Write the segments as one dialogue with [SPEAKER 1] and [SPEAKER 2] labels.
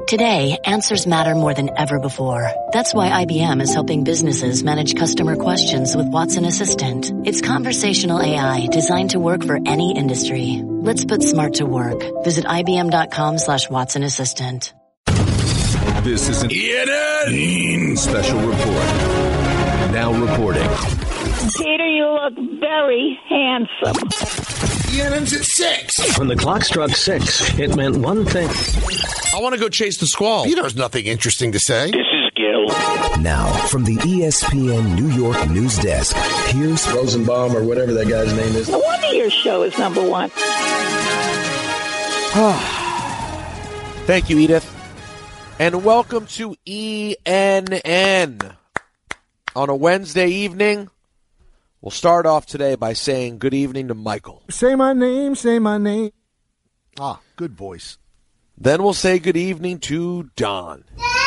[SPEAKER 1] Today, answers matter more than ever before. That's why IBM is helping businesses manage customer questions with Watson Assistant. It's conversational AI designed to work for any industry. Let's put smart to work. Visit IBM.com/Watson Assistant.
[SPEAKER 2] This is an ENN special report. Now reporting.
[SPEAKER 3] Peter, you look very handsome.
[SPEAKER 4] ENN's at 6.
[SPEAKER 5] When the clock struck 6, it meant one thing.
[SPEAKER 6] I want to go chase the squall.
[SPEAKER 4] Peter has nothing interesting to say.
[SPEAKER 3] This is Gil.
[SPEAKER 7] Now, from the ESPN New York news desk, here's
[SPEAKER 5] Rosenbaum or whatever that guy's name is.
[SPEAKER 3] No wonder your show is number one.
[SPEAKER 6] Thank you, Edith. And welcome to ENN. On a Wednesday evening, we'll start off today by saying good evening to Michael.
[SPEAKER 8] Say my name, say my name.
[SPEAKER 4] Ah, good voice.
[SPEAKER 6] Then we'll say good evening to Don.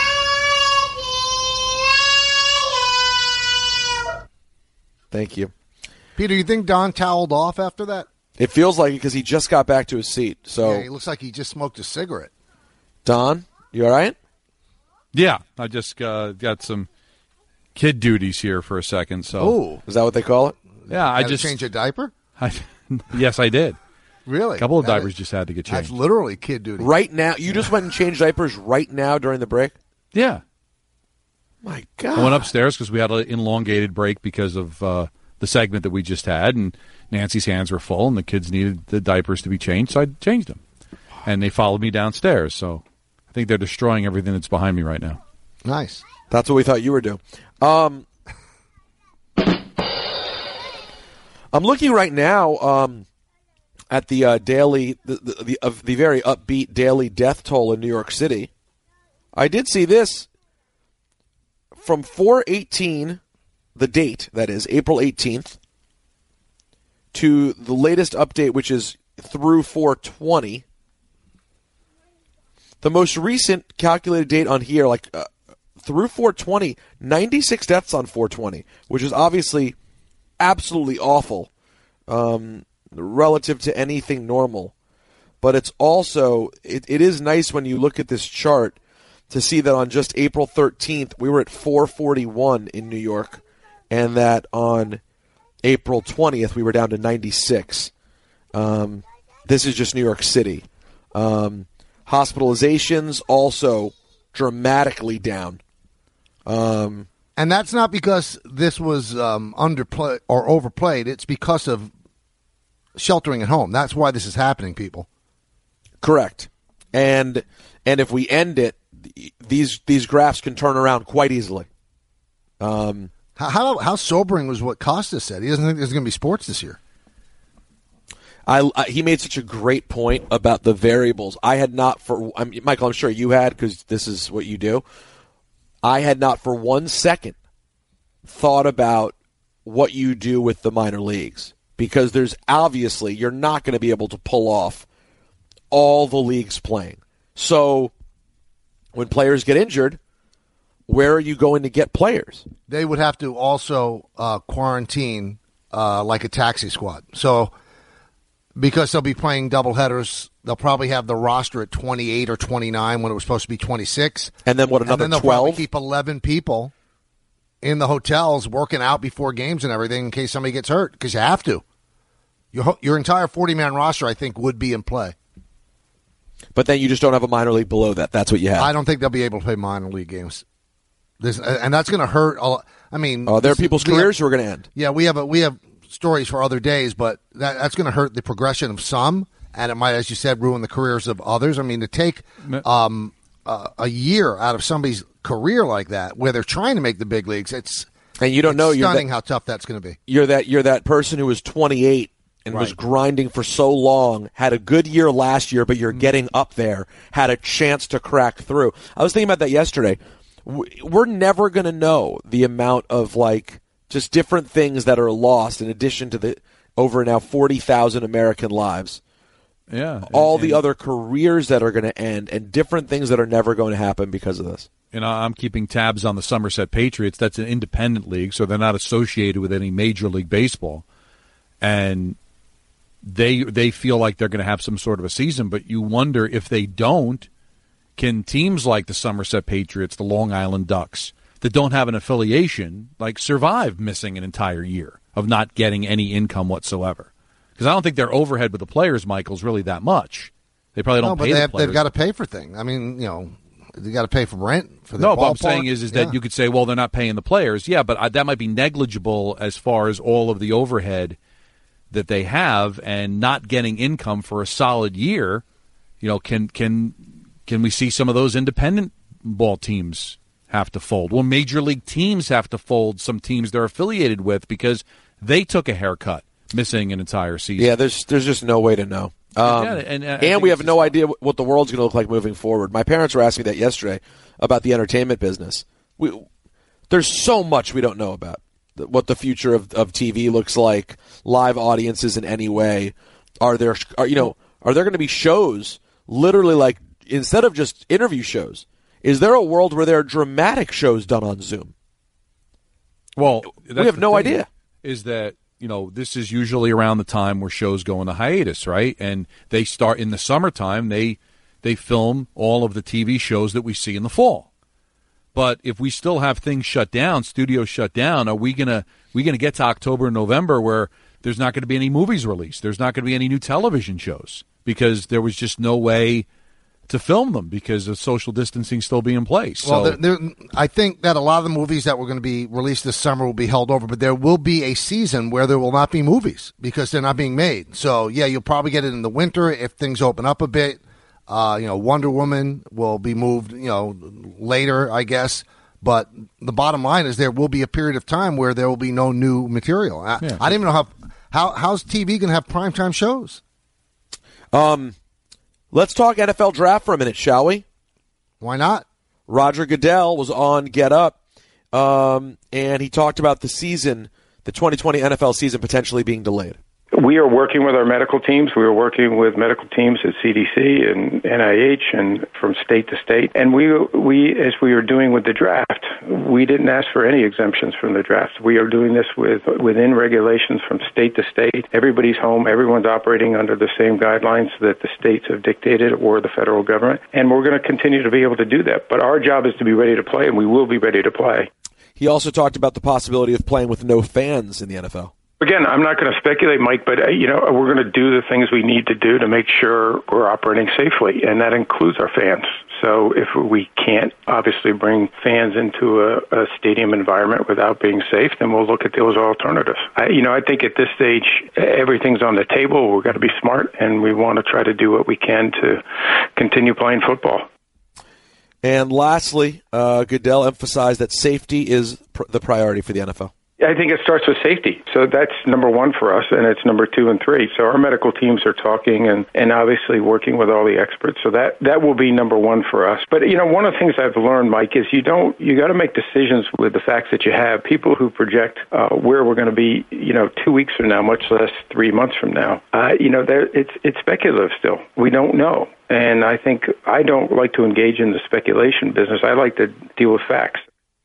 [SPEAKER 6] Thank you.
[SPEAKER 4] Peter, you think Don toweled off after that?
[SPEAKER 6] It feels like it because he just got back to his seat. So,
[SPEAKER 4] Yeah, he looks like he just smoked a cigarette.
[SPEAKER 6] Don, you all right?
[SPEAKER 9] Yeah, I just got some kid duties here for a second. So,
[SPEAKER 4] Oh,
[SPEAKER 6] Is that what they call it?
[SPEAKER 9] yeah, I
[SPEAKER 4] had
[SPEAKER 9] just
[SPEAKER 4] to change a diaper?
[SPEAKER 9] yes, I did.
[SPEAKER 4] Really?
[SPEAKER 9] A couple of
[SPEAKER 4] That
[SPEAKER 9] diapers
[SPEAKER 4] is-
[SPEAKER 9] just had to get
[SPEAKER 4] That's
[SPEAKER 9] changed.
[SPEAKER 4] literally kid duty.
[SPEAKER 6] Right now? You just went and changed diapers right now during the break?
[SPEAKER 9] Yeah,
[SPEAKER 6] My God.
[SPEAKER 9] I went upstairs because we had an elongated break because of the segment that we just had, and Nancy's hands were full, and the kids needed the diapers to be changed, so I changed them, and they followed me downstairs. So I think they're destroying everything that's behind me right now.
[SPEAKER 4] Nice.
[SPEAKER 6] That's what we thought you were doing. I'm looking right now at the daily, the very upbeat daily death toll in New York City. I did see this from 4/18, the date that is April 18th, to the latest update, which is through 4/20. The most recent calculated date on here, through 4/20, 96 deaths on 4/20, which is obviously absolutely awful relative to anything normal. But it's also, it is nice when you look at this chart to see that on just April 13th, we were at 441 in New York, and that on April 20th, we were down to 96. This is just New York City. Hospitalizations also dramatically down.
[SPEAKER 4] And that's not because this was underplayed or overplayed. It's because of sheltering at home. That's why this is happening, people.
[SPEAKER 6] Correct. And if we end it, these graphs can turn around quite easily.
[SPEAKER 4] How sobering was what Costas said? He doesn't think there's going to be sports this year.
[SPEAKER 6] He made such a great point about the variables. Michael, I'm sure you had, because this is what you do. I had not for 1 second thought about what you do with the minor leagues, because there's obviously, you're not going to be able to pull off all the leagues playing. So when players get injured, where are you going to get players?
[SPEAKER 4] They would have to also quarantine like a taxi squad. So because they'll be playing doubleheaders, they'll probably have the roster at 28 or 29 when it was supposed to be 26.
[SPEAKER 6] And then what, another
[SPEAKER 4] and then they'll
[SPEAKER 6] 12?
[SPEAKER 4] probably keep 11 people in the hotels working out before games and everything in case somebody gets hurt, because you have to. Your entire 40-man roster, I think, would be in play.
[SPEAKER 6] But then you just don't have a minor league below that. That's what you have.
[SPEAKER 4] I don't think they'll be able to play minor league games. And that's going to hurt a lot. I mean,
[SPEAKER 6] there are people's careers who are going to end.
[SPEAKER 4] Yeah, we have stories for other days, but that's going to hurt the progression of some, and it might, as you said, ruin the careers of others. I mean, to take a year out of somebody's career like that, where they're trying to make the big leagues, it's stunning how tough that's going to be.
[SPEAKER 6] You're that person who was 28 and was grinding for so long, had a good year last year, but you're getting up there, had a chance to crack through. I was thinking about that yesterday. We're never going to know the amount of just different things that are lost in addition to the over now 40,000 American lives.
[SPEAKER 9] Yeah.
[SPEAKER 6] All the other careers that are going to end and different things that are never going to happen because of this.
[SPEAKER 9] And I'm keeping tabs on the Somerset Patriots. That's an independent league, so they're not associated with any Major League Baseball. And they feel like they're going to have some sort of a season, but you wonder if they don't, can teams like the Somerset Patriots, the Long Island Ducks, that don't have an affiliation, like survive missing an entire year of not getting any income whatsoever? Because I don't think their overhead with the players, Michael, is really that much. They probably don't pay the players.
[SPEAKER 4] They've got to pay for things. I mean, they got to pay for rent for the
[SPEAKER 9] No,
[SPEAKER 4] ballpark.
[SPEAKER 9] but I'm saying is that you could say, well, they're not paying the players. Yeah, but that might be negligible as far as all of the overhead that they have, and not getting income for a solid year. Can we see some of those independent ball teams have to fold? Well, major league teams have to fold some teams they're affiliated with because they took a haircut, missing an entire season.
[SPEAKER 6] Yeah, there's just no way to know. And we have no idea what the world's going to look like moving forward. My parents were asking me that yesterday about the entertainment business. There's so much we don't know about what the future of TV looks like, live audiences in any way. Are there going to be shows literally like, instead of just interview shows, is there a world where there are dramatic shows done on Zoom?
[SPEAKER 9] Well,
[SPEAKER 6] we have no idea.
[SPEAKER 9] Is that, this is usually around the time where shows go into hiatus, right? And they start in the summertime. They film all of the TV shows that we see in the fall. But if we still have things shut down, studios shut down, are we gonna get to October and November where there's not going to be any movies released? There's not going to be any new television shows because there was just no way to film them because of social distancing still being in place.
[SPEAKER 4] Well, I think that a lot of the movies that were going to be released this summer will be held over, but there will be a season where there will not be movies because they're not being made. So, yeah, you'll probably get it in the winter if things open up a bit. Wonder Woman will be moved, later, I guess. But the bottom line is there will be a period of time where there will be no new material. I don't even know how's TV going to have primetime shows.
[SPEAKER 6] Let's talk NFL draft for a minute, shall we?
[SPEAKER 4] Why not?
[SPEAKER 6] Roger Goodell was on Get Up, and he talked about the 2020 NFL season potentially being delayed.
[SPEAKER 10] We are working with our medical teams. We are working with medical teams at CDC and NIH and from state to state. And we, as we are doing with the draft, we didn't ask for any exemptions from the draft. We are doing this within regulations from state to state. Everybody's home. Everyone's operating under the same guidelines that the states have dictated or the federal government. And we're going to continue to be able to do that. But our job is to be ready to play, and we will be ready to play.
[SPEAKER 6] He also talked about the possibility of playing with no fans in the NFL.
[SPEAKER 10] Again, I'm not going to speculate, Mike, but we're going to do the things we need to do to make sure we're operating safely, and that includes our fans. So if we can't obviously bring fans into a stadium environment without being safe, then we'll look at those alternatives. I think at this stage, everything's on the table. We've got to be smart, and we want to try to do what we can to continue playing football.
[SPEAKER 6] And lastly, Goodell emphasized that safety is the priority for the NFL.
[SPEAKER 10] I think it starts with safety. So that's number one for us, and it's number 2 and 3. So our medical teams are talking and obviously working with all the experts. So that will be number one for us. But, one of the things I've learned, Mike, is you got to make decisions with the facts that you have. People who project where we're going to be, 2 weeks from now, much less 3 months from now, it's speculative still. We don't know. And I think I don't like to engage in the speculation business. I like to deal with facts.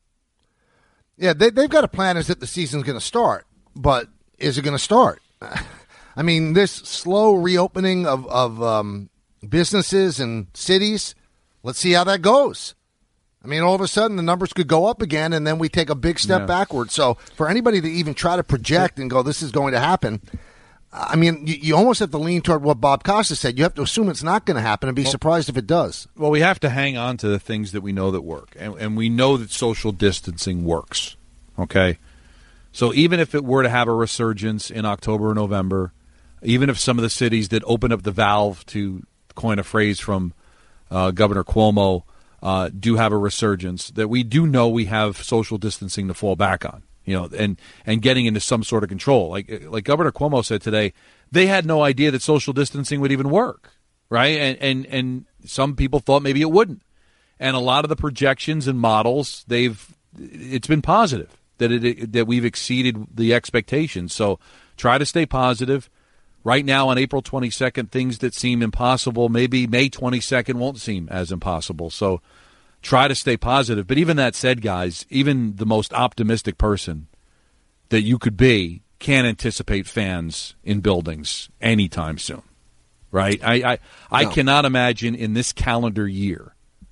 [SPEAKER 4] Yeah, they've got a plan as if the season's going to start, but is it going to start? I mean, this slow reopening of businesses and cities, let's see how that goes. I mean, all of a sudden the numbers could go up again, and then we take a big step backward. So for anybody to even try to project and go, this is going to happen, I mean, you almost have to lean toward what Bob Costa said. You have to assume it's not going to happen and be surprised if it does.
[SPEAKER 9] Well, we have to hang on to the things that we know that work, and we know that social distancing works, okay? So even if it were to have a resurgence in October or November, even if some of the cities that open up the valve, to coin a phrase from Governor Cuomo, do have a resurgence, that we do know we have social distancing to fall back on. And getting into some sort of control. Like Governor Cuomo said today, they had no idea that social distancing would even work, right? And some people thought maybe it wouldn't. And a lot of the projections and models, it's been positive that we've exceeded the expectations. So try to stay positive. Right now on April 22nd, things that seem impossible, maybe May 22nd won't seem as impossible. So try to stay positive. But even that said, guys, even the most optimistic person that you could be can't anticipate fans in buildings anytime soon, right? I cannot imagine in this calendar year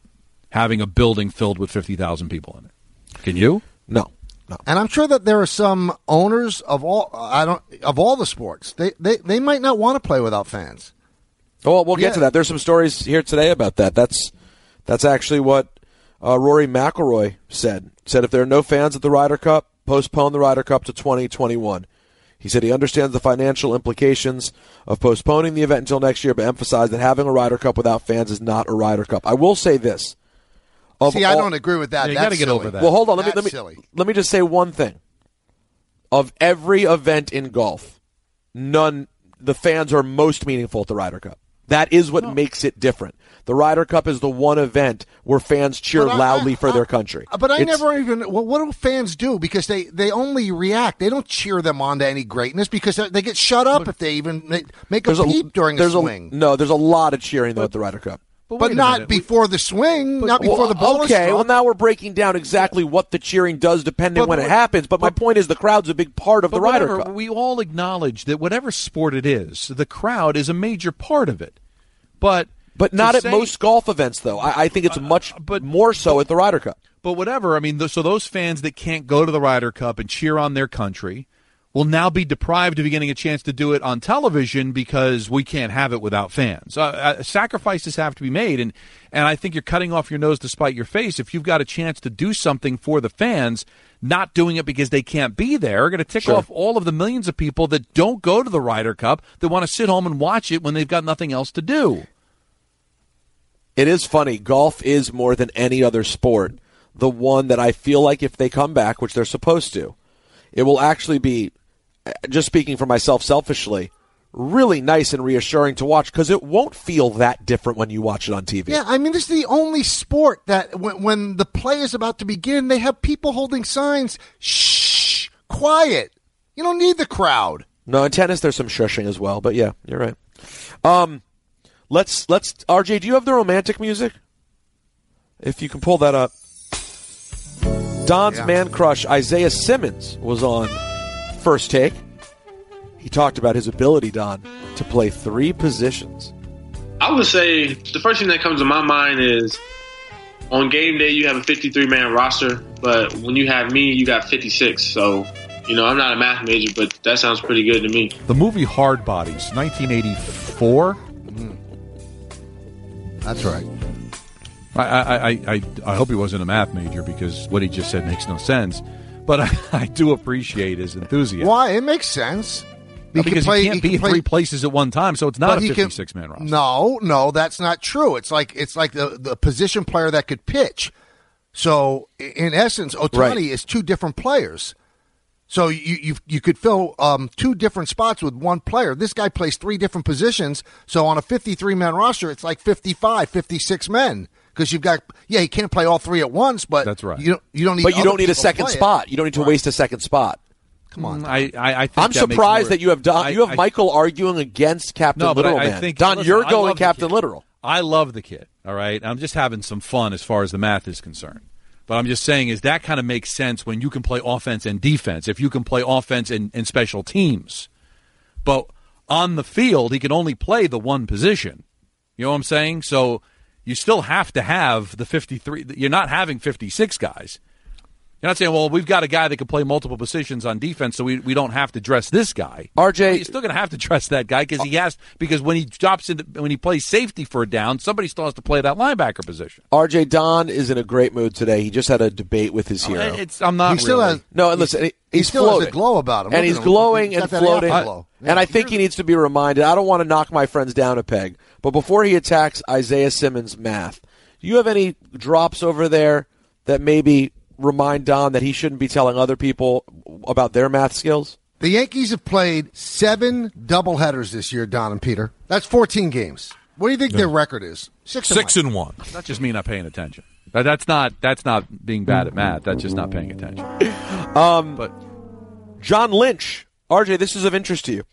[SPEAKER 9] having a building filled with 50,000 people in it. Can you?
[SPEAKER 6] No.
[SPEAKER 4] And I'm sure that there are some owners of all the sports. They might not want to play without fans.
[SPEAKER 6] Well, we'll get to that. There's some stories here today about that. That's actually what Rory McIlroy said. Said if there are no fans at the Ryder Cup, postpone the Ryder Cup to 2021. He said he understands the financial implications of postponing the event until next year, but emphasized that having a Ryder Cup without fans is not a Ryder Cup. I will say this.
[SPEAKER 4] I don't agree with that.
[SPEAKER 9] You got to get over that.
[SPEAKER 6] Well, hold on. Let me just say one thing. Of every event in golf, the fans are most meaningful at the Ryder Cup. That is what makes it different. The Ryder Cup is the one event where fans cheer loudly for their country.
[SPEAKER 4] But what do fans do? Because they only react. They don't cheer them on to any greatness because they get shut up if they even make a peep during a swing.
[SPEAKER 6] There's a lot of cheering, though, at the Ryder Cup.
[SPEAKER 4] But not before the swing, not before the ball is struck.
[SPEAKER 6] Okay, well, now we're breaking down exactly what the cheering does depending when it happens. But my point is the crowd's a big part of the Ryder Cup.
[SPEAKER 9] We all acknowledge that whatever sport it is, the crowd is a major part of it. But
[SPEAKER 6] not at most golf events, though. I think it's much more so at the Ryder Cup.
[SPEAKER 9] But whatever. I mean, so those fans that can't go to the Ryder Cup and cheer on their country will now be deprived of getting a chance to do it on television because we can't have it without fans. Sacrifices have to be made, and I think you're cutting off your nose to spite your face. If you've got a chance to do something for the fans, not doing it because they can't be there, are going to tick off all of the millions of people that don't go to the Ryder Cup that want to sit home and watch it when they've got nothing else to do.
[SPEAKER 6] It is funny. Golf is, more than any other sport, the one that I feel like if they come back, which they're supposed to, it will actually be, just speaking for myself selfishly, really nice and reassuring to watch because it won't feel that different when you watch it on TV.
[SPEAKER 4] Yeah, I mean, this is the only sport that when the play is about to begin, they have people holding signs, shh, quiet. You don't need the crowd.
[SPEAKER 6] No, in tennis there's some shushing as well, but yeah, you're right. Let's RJ, do you have the romantic music? If you can pull that up. Don's man crush, Isaiah Simmons, was on First Take. He talked about his ability, Don, to play 3 positions.
[SPEAKER 11] I would say the first thing that comes to my mind is on game day you have a 53-man roster, but when you have me, you got 56. So, I'm not a math major, but that sounds pretty good to me.
[SPEAKER 9] The movie Hard Bodies, 1984.
[SPEAKER 4] That's right.
[SPEAKER 9] I hope he wasn't a math major because what he just said makes no sense. But I do appreciate his enthusiasm.
[SPEAKER 4] Why? It makes sense.
[SPEAKER 9] Because he can't be 3 places at one time, so it's not a 56-man roster.
[SPEAKER 4] No, that's not true. It's like the position player that could pitch. So, in essence, Ohtani is 2 different players. So you could fill 2 different spots with one player. This guy plays 3 different positions. So on a 53-man roster, it's like 55, 56 men. Because you've got, he can't play all 3 at once, but
[SPEAKER 9] that's right.
[SPEAKER 4] You don't need.
[SPEAKER 6] But you don't need a second spot. You don't need to waste a second spot.
[SPEAKER 4] Come on.
[SPEAKER 9] I think
[SPEAKER 6] I'm surprised that you have Don. You have Michael arguing against Captain Literal, man. Don, you're going Captain Literal.
[SPEAKER 9] I love the kid. All right, I'm just having some fun as far as the math is concerned. But I'm just saying is that kind of makes sense when you can play offense and defense. If you can play offense and special teams, but on the field he can only play the one position. You know what I'm saying? So you still have to have the 53. You're not having 56 guys. You're not saying, well, we've got a guy that can play multiple positions on defense, so we don't have to dress this guy.
[SPEAKER 6] RJ,
[SPEAKER 9] you're still going to have to dress that guy because when he drops in, when he plays safety for a down, somebody still has to play that linebacker position.
[SPEAKER 6] RJ, Don is in a great mood today. He just had a debate with his hero.
[SPEAKER 9] I'm not.
[SPEAKER 4] He still
[SPEAKER 9] really.
[SPEAKER 4] has,
[SPEAKER 6] no, listen,
[SPEAKER 4] he
[SPEAKER 6] he's
[SPEAKER 4] still
[SPEAKER 6] floating.
[SPEAKER 4] has a glow about him,
[SPEAKER 6] and he's glowing and floating. And I think he needs to be reminded. I don't want to knock my friends down a peg, but before he attacks Isaiah Simmons' math, do you have any drops over there that maybe remind Don that he shouldn't be telling other people about their math skills?
[SPEAKER 4] The Yankees have played 7 doubleheaders this year, Don and Peter. That's 14 games. What do you think their record is?
[SPEAKER 9] 6-1. That just means not paying attention. That's not being bad at math. That's just not paying attention.
[SPEAKER 6] But John Lynch, RJ, this is of interest to you.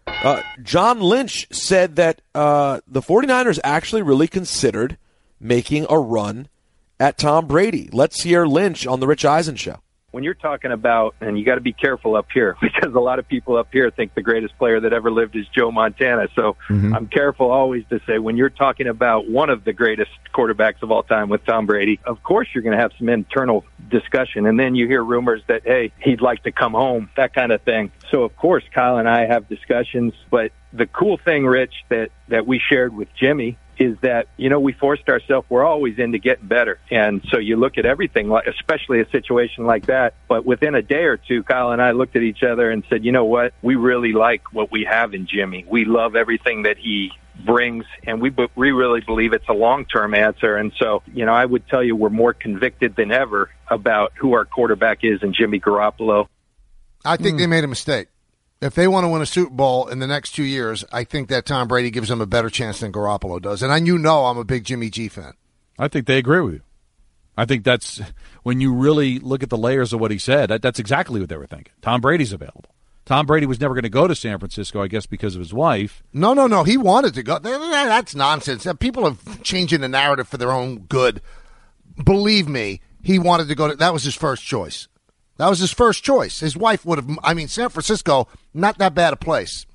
[SPEAKER 6] John Lynch said that the 49ers actually really considered making a run at Tom Brady. Let's hear Lynch on the Rich Eisen Show.
[SPEAKER 12] when you're talking about, and you got to be careful up here because a lot of people up here think the greatest player that ever lived is Joe Montana. So I'm careful always to say when you're talking about one of the greatest quarterbacks of all time with Tom Brady, of course you're going to have some internal discussion. And then you hear rumors that, hey, he'd like to come home, that kind of thing. So, of course, Kyle and I have discussions. But the cool thing, Rich, that we shared with Jimmy is that, we forced ourselves, we're always into getting better. And so you look at everything, especially a situation like that. But within a day or two, Kyle and I looked at each other and said, you know what? We really like what we have in Jimmy. We love everything that he brings, and we really believe it's a long-term answer. And so, I would tell you we're more convicted than ever about who our quarterback is in Jimmy Garoppolo.
[SPEAKER 4] I think they made a mistake. If they want to win a Super Bowl in the next 2 years, I think that Tom Brady gives them a better chance than Garoppolo does. And I'm a big Jimmy G fan.
[SPEAKER 9] I think they agree with you. I think that's when you really look at the layers of what he said, that's exactly what they were thinking. Tom Brady's available. Tom Brady was never going to go to San Francisco, I guess, because of his wife.
[SPEAKER 4] No. He wanted to go. That's nonsense. People are changing the narrative for their own good. Believe me, he wanted to go. That was his first choice. His wife would have. San Francisco, not that bad a place.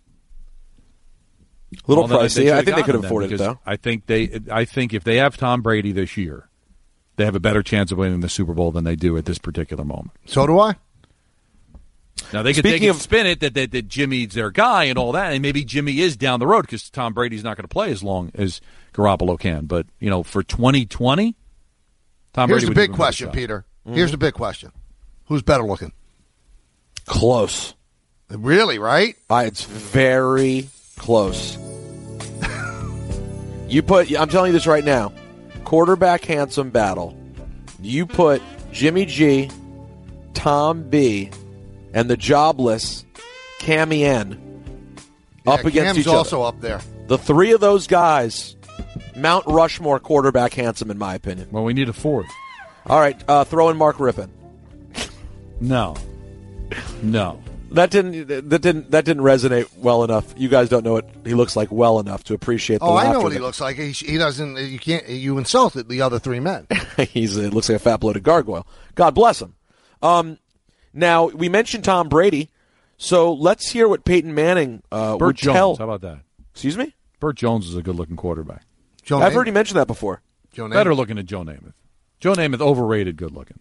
[SPEAKER 6] Little pricey. I think they could have afforded it, though.
[SPEAKER 9] I think if they have Tom Brady this year, they have a better chance of winning the Super Bowl than they do at this particular moment.
[SPEAKER 4] So do I.
[SPEAKER 9] Now, they can spin it that Jimmy's their guy and all that, and maybe Jimmy is down the road because Tom Brady's not going to play as long as Garoppolo can. But, for 2020, Tom Brady
[SPEAKER 4] Here's the big question, Peter. Here's the big question. Who's better looking?
[SPEAKER 6] Close.
[SPEAKER 4] Really, right?
[SPEAKER 6] It's very close. I'm telling you this right now, quarterback handsome battle. You put Jimmy G, Tom B, and the jobless Cammy N up against
[SPEAKER 4] Cam's
[SPEAKER 6] each other.
[SPEAKER 4] Also up there.
[SPEAKER 6] The three of those guys, Mount Rushmore quarterback handsome, in my opinion.
[SPEAKER 9] Well, we need a fourth.
[SPEAKER 6] All right, throw in Mark Rypien.
[SPEAKER 9] No.
[SPEAKER 6] That didn't resonate well enough. You guys don't know what he looks like well enough to appreciate the laughter.
[SPEAKER 4] I know what he looks like. He doesn't. You insulted the other three men.
[SPEAKER 6] It looks like a fat bloated gargoyle. God bless him. Now we mentioned Tom Brady, so let's hear what Peyton Manning would
[SPEAKER 9] Jones,
[SPEAKER 6] tell.
[SPEAKER 9] How about that?
[SPEAKER 6] Excuse me?
[SPEAKER 9] Burt Jones is a good-looking quarterback.
[SPEAKER 6] I've heard you mention that before.
[SPEAKER 9] Better looking than Joe Namath. Joe Namath overrated good-looking.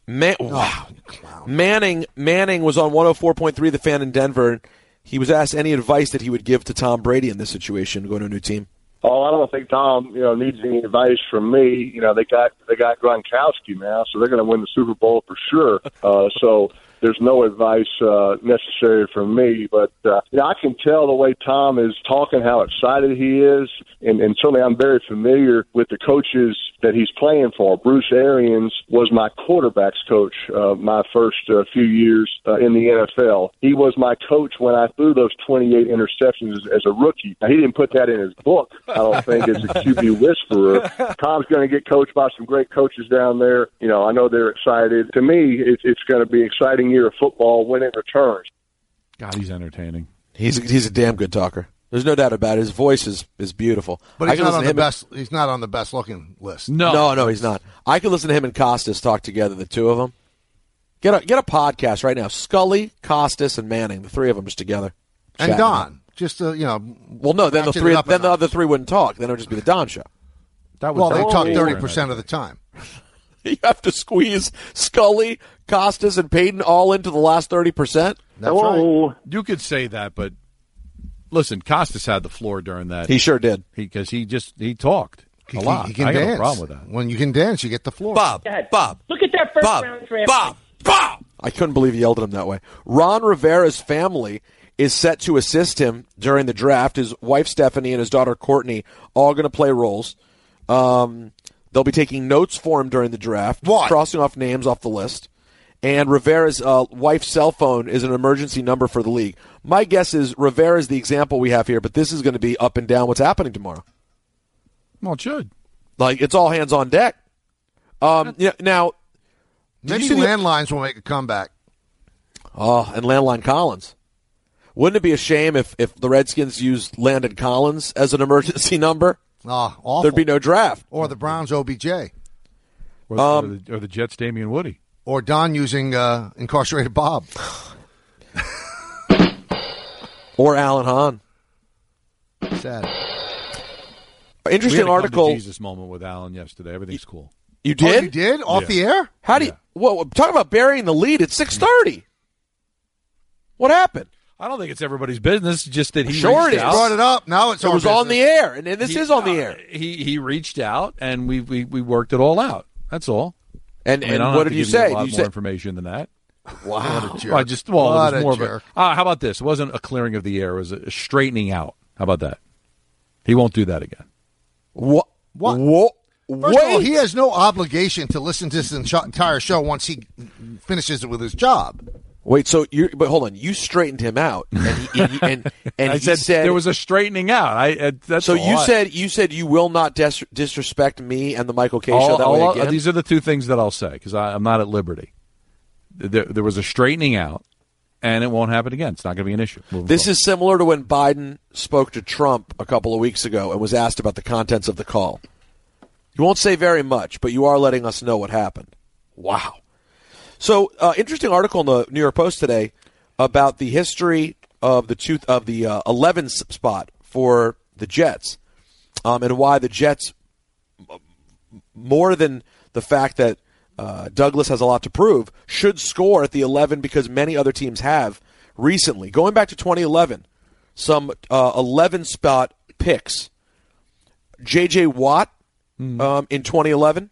[SPEAKER 6] Wow. Manning was on 104.3 The Fan in Denver. He was asked any advice that he would give to Tom Brady in this situation, going to a new team.
[SPEAKER 13] Oh, I don't think Tom, needs any advice from me. They got Gronkowski now, so they're going to win the Super Bowl for sure. So there's no advice necessary from me. But I can tell the way Tom is talking, how excited he is, and certainly I'm very familiar with the coaches that he's playing for. Bruce Arians was my quarterback's coach my first few years in the NFL. He was my coach when I threw those 28 interceptions as a rookie. Now, he didn't put that in his book, I don't think, as a QB whisperer. Tom's going to get coached by some great coaches down there. I know they're excited. To me, it's going to be an exciting year of football when it returns.
[SPEAKER 9] God, he's entertaining.
[SPEAKER 6] He's a damn good talker. There's no doubt about it. His voice is beautiful.
[SPEAKER 4] But he's not on the best. He's not on the best looking list.
[SPEAKER 6] No, he's not. I could listen to him and Costas talk together, the two of them. Get a podcast right now. Scully, Costas, and Manning, the three of them just together.
[SPEAKER 4] And Don, just
[SPEAKER 6] Well, no, then the other three wouldn't talk. Then it would just be the Don show.
[SPEAKER 4] They talk 30% of the time.
[SPEAKER 6] You have to squeeze Scully, Costas, and Peyton all into the last 30%.
[SPEAKER 4] That's right.
[SPEAKER 9] You could say that, but listen, Costas had the floor during that.
[SPEAKER 6] He sure did.
[SPEAKER 9] Because he talked a lot.
[SPEAKER 4] He can
[SPEAKER 9] I
[SPEAKER 4] dance.
[SPEAKER 9] have a problem with that.
[SPEAKER 4] When you can dance, you get the floor.
[SPEAKER 14] Bob. Look at that first round draft.
[SPEAKER 6] Bob. I couldn't believe he yelled at him that way. Ron Rivera's family is set to assist him during the draft. His wife, Stephanie, and his daughter, Courtney, all going to play roles. They'll be taking notes for him during the draft, crossing off names off the list. And Rivera's wife's cell phone is an emergency number for the league. My guess is Rivera's the example we have here, but this is going to be up and down what's happening tomorrow.
[SPEAKER 9] Well, it should.
[SPEAKER 6] It's all hands on deck. Now,
[SPEAKER 4] maybe landlines will make a comeback.
[SPEAKER 6] Oh, and Landline Collins. Wouldn't it be a shame if the Redskins used Landon Collins as an emergency number?
[SPEAKER 4] Awful.
[SPEAKER 6] There'd be no draft.
[SPEAKER 4] Or the Browns OBJ.
[SPEAKER 9] Or the Jets Damian Woody.
[SPEAKER 4] Or Don using incarcerated Bob.
[SPEAKER 6] Or Alan Hahn.
[SPEAKER 4] Sad.
[SPEAKER 6] Interesting
[SPEAKER 9] we had a
[SPEAKER 6] article.
[SPEAKER 9] Come to Jesus moment with Alan yesterday. Everything's cool.
[SPEAKER 6] You did?
[SPEAKER 4] Oh, you did? Off the air?
[SPEAKER 6] How do you talk about burying the lead at 6:30? What happened?
[SPEAKER 9] I don't think it's everybody's business. Just that he
[SPEAKER 6] Sure
[SPEAKER 9] reached
[SPEAKER 6] it is.
[SPEAKER 9] out.
[SPEAKER 4] Brought it up. Now it's
[SPEAKER 6] It
[SPEAKER 4] our
[SPEAKER 6] was
[SPEAKER 4] business.
[SPEAKER 6] on the air, and this is on the air.
[SPEAKER 9] He reached out, and we worked it all out. That's all.
[SPEAKER 6] And
[SPEAKER 9] I mean, I don't
[SPEAKER 6] what
[SPEAKER 9] have
[SPEAKER 6] did
[SPEAKER 9] to
[SPEAKER 6] you
[SPEAKER 9] give
[SPEAKER 6] say?
[SPEAKER 9] A lot
[SPEAKER 6] You
[SPEAKER 9] more
[SPEAKER 6] said-
[SPEAKER 9] information than that.
[SPEAKER 6] Wow.
[SPEAKER 4] What a jerk.
[SPEAKER 9] Well, it was more
[SPEAKER 4] jerk.
[SPEAKER 9] of a. How about this? It wasn't a clearing of the air. It was a straightening out. How about that? He won't do that again.
[SPEAKER 6] What?
[SPEAKER 4] First of all, he has no obligation to listen to this entire show once he finishes it with his job.
[SPEAKER 6] Wait, but hold on. You straightened him out, and
[SPEAKER 9] I
[SPEAKER 6] he
[SPEAKER 9] said, there was a straightening out. That's
[SPEAKER 6] so
[SPEAKER 9] all
[SPEAKER 6] you said you will not disrespect me and the Michael K. show that way again?
[SPEAKER 9] These are the two things that I'll say because I'm not at liberty. There was a straightening out, and it won't happen again. It's not going to be an issue.
[SPEAKER 6] This is similar to when Biden spoke to Trump a couple of weeks ago and was asked about the contents of the call. You won't say very much, but you are letting us know what happened. Wow. So, interesting article in the New York Post today about the history of the 11 spot for the Jets, and why the Jets, more than the fact that Douglas has a lot to prove, should score at the 11 because many other teams have recently. Going back to 2011, some 11 spot picks. J.J. Watt in 2011.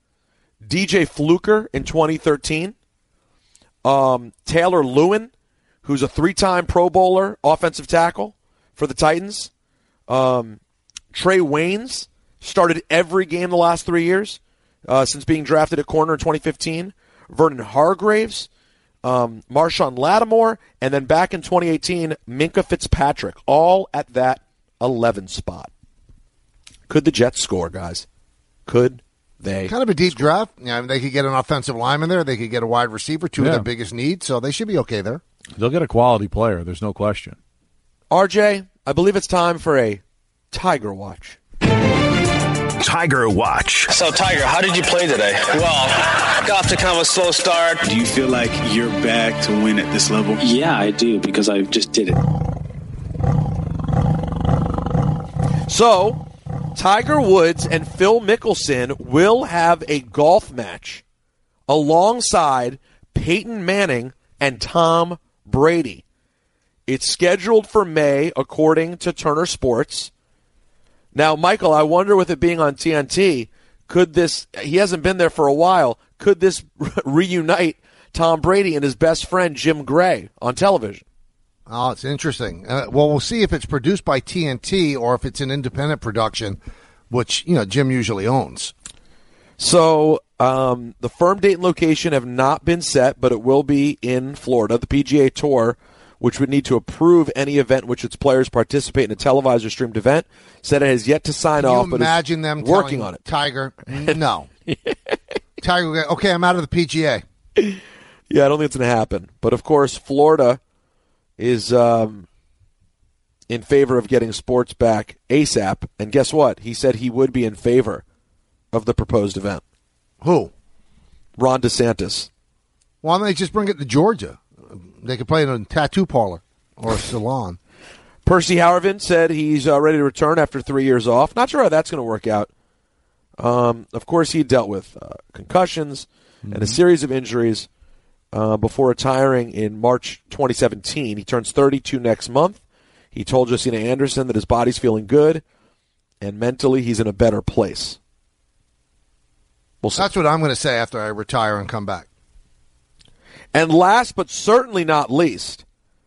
[SPEAKER 6] DJ Fluker in 2013. Taylor Lewin, who's a 3-time Pro Bowler offensive tackle for the Titans. Trey Waynes started every game the last 3 years since being drafted at corner in 2015. Vernon Hargraves, Marshawn Lattimore, and then back in 2018, Minkah Fitzpatrick, all at that 11 spot. Could the Jets score, guys? Could they?
[SPEAKER 4] Kind of a deep draft. Yeah, I mean, they could get an offensive lineman there. They could get a wide receiver, two of their biggest needs, so they should be okay there.
[SPEAKER 9] They'll get a quality player. There's no question.
[SPEAKER 6] RJ, I believe it's time for a Tiger Watch.
[SPEAKER 7] Tiger Watch.
[SPEAKER 15] So, Tiger, how did you play today? Well, got off to kind of a slow start.
[SPEAKER 16] Do you feel like you're back to win at this level?
[SPEAKER 17] Yeah, I do, because I just did it.
[SPEAKER 6] So, Tiger Woods and Phil Mickelson will have a golf match alongside Peyton Manning and Tom Brady. It's scheduled for May, according to Turner Sports. Now, Michael, I wonder with it being on TNT, could this, he hasn't been there for a while, could this reunite Tom Brady and his best friend Jim Gray on television?
[SPEAKER 4] Oh, it's interesting. Well, we'll see if it's produced by TNT or if it's an independent production, which, Jim usually owns.
[SPEAKER 6] So the firm date and location have not been set, but it will be in Florida. The PGA Tour, which would need to approve any event in which its players participate in a televised or streamed event, said it has yet to sign off, but
[SPEAKER 4] imagine
[SPEAKER 6] is
[SPEAKER 4] them
[SPEAKER 6] working on it.
[SPEAKER 4] Tiger, no. Tiger will go, okay, I'm out of the PGA.
[SPEAKER 6] Yeah, I don't think it's going to happen. But, of course, Florida is in favor of getting sports back ASAP. And guess what? He said he would be in favor of the proposed event.
[SPEAKER 4] Who?
[SPEAKER 6] Ron DeSantis.
[SPEAKER 4] Why don't they just bring it to Georgia? They could play in a tattoo parlor or a salon.
[SPEAKER 6] Percy Howervin said he's ready to return after 3 years off. Not sure how that's going to work out. Of course, he dealt with concussions and a series of injuries before retiring in March 2017. He turns 32 next month. He told Josina Anderson that his body's feeling good and mentally he's in a better place. We'll see.
[SPEAKER 4] That's what I'm going to say after I retire and come back.
[SPEAKER 6] And last but certainly not least,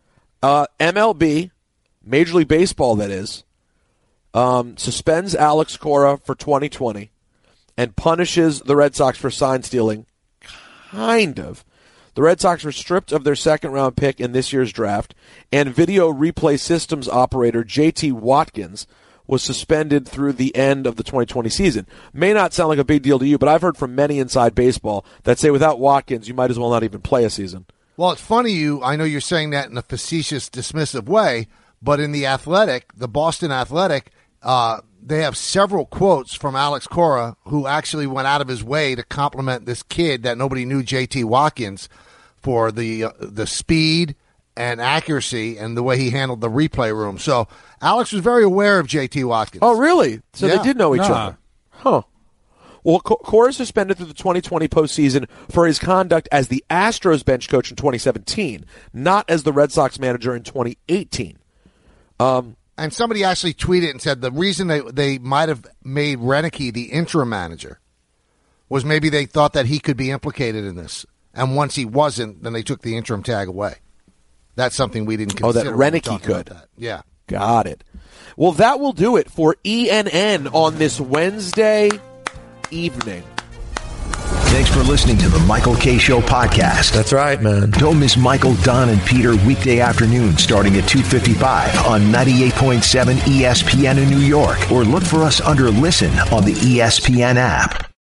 [SPEAKER 6] MLB, Major League Baseball that is, suspends Alex Cora for 2020 and punishes the Red Sox for sign stealing. Kind of. The Red Sox were stripped of their second-round pick in this year's draft, and video replay systems operator J.T. Watkins was suspended through the end of the 2020 season. May not sound like a big deal to you, but I've heard from many inside baseball that say without Watkins, you might as well not even play a season.
[SPEAKER 4] Well, it's funny I know you're saying that in a facetious, dismissive way, but in the Athletic, the Boston Athletic, they have several quotes from Alex Cora, who actually went out of his way to compliment this kid that nobody knew, J.T. Watkins, for the speed and accuracy and the way he handled the replay room. So Alex was very aware of J.T. Watkins.
[SPEAKER 6] Oh, really? So they did know each other. Huh. Well, Cora suspended through the 2020 postseason for his conduct as the Astros bench coach in 2017, not as the Red Sox manager in 2018.
[SPEAKER 4] And somebody actually tweeted and said the reason they might have made Renicky the interim manager was maybe they thought that he could be implicated in this. And once he wasn't, then they took the interim tag away. That's something we didn't consider.
[SPEAKER 6] Oh, that Renicky could.
[SPEAKER 4] That. Yeah.
[SPEAKER 6] Got it. Well, that will do it for ENN on this Wednesday evening.
[SPEAKER 7] Thanks for listening to the Michael K. Show podcast.
[SPEAKER 6] That's right, man.
[SPEAKER 7] Don't miss Michael, Don, and Peter weekday afternoon starting at 2:55 on 98.7 ESPN in New York, or look for us under Listen on the ESPN app.